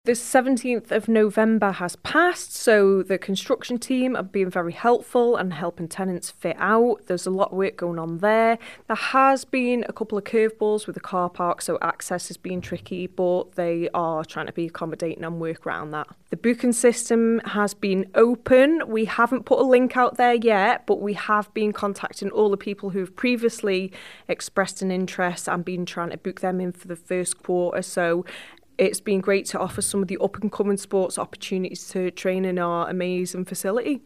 The 17th of November has passed, so the construction team are being very helpful and helping tenants fit out. There's a lot of work going on there. There has been a couple of curveballs with the car park, so access has been tricky, but they are trying to be accommodating and work around that. The booking system has been open. We haven't put a link out there yet, but we have been contacting all the people who've previously expressed an interest and been trying to book them in for the first quarter. So it's been great to offer some of the up-and-coming sports opportunities to train in our amazing facility.